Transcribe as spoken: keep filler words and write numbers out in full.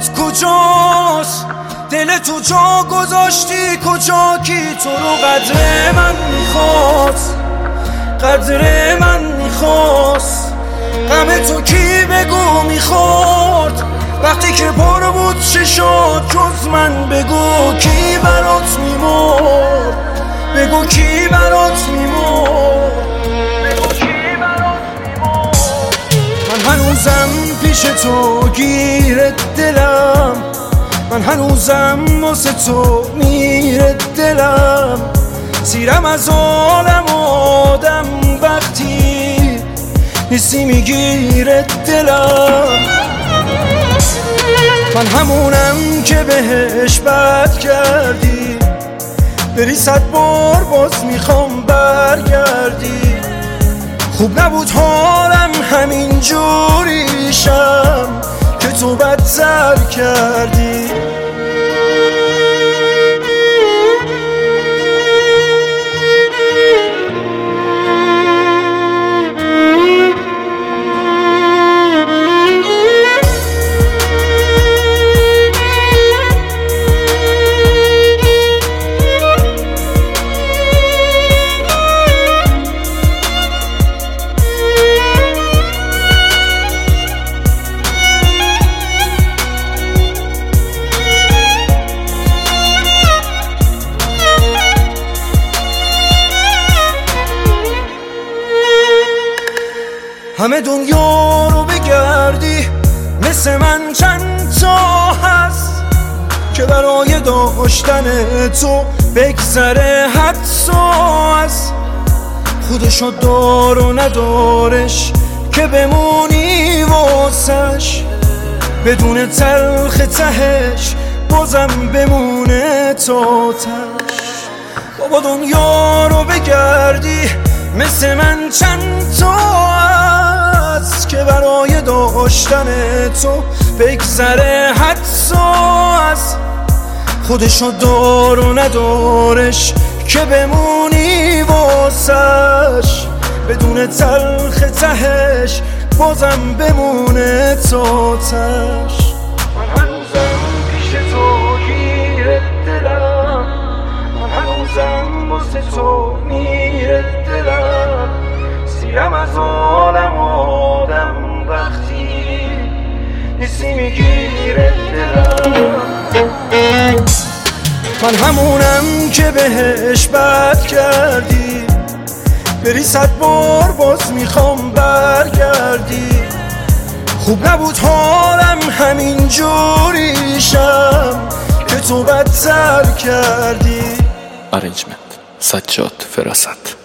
دلت کجاست؟ دل تو جا گذاشتی کجا؟ کی تو رو قدر من میخواست؟ قدر من میخواست؟ غم تو کی بگو میخورد؟ وقتی که پر بود چه شد جز من؟ بگو کی برات میمرد؟ بگو کی برات میمرد؟ بگو کی برات میمرد؟ من هنوزم پیش تو گیر دلم، من هنوزم واسه تو میره دلم. سیرم از عالم آدم وقتی نیستی میگیره دلم. من همونم که بهش بد کردی، بری صد بار باز میخوام برگردی. خوب نبود حالم همین جوریشم که تو بدتر کردی. همه دنیا رو بگردی مثل من چند تا هست که برای داشتن تو بگذره حتی از خودشو دار و ندارش که بمونی واسش. بدون تلخ تهش بازم بمونه تا تش. بابا دنیا رو بگردی مثل من چند تا هست که برای داشتن تو بگذره حتی از خودشو دار و ندارش که بمونی واسش. بدون تلخ تهش بازم بمونه تا تش. من هنوزم پیش تو گیر دلم، من هنوزم واسه تو میره دلم. سیرم از عالم آدم وقتی نیستی میگیره دلم. من همونم که بهش بد کردی، بری صد بار باز میخوام برگردی. خوب نبود حالم همین جوریشم که تو بدتر کردی. ارنجمنت سجاد فراست.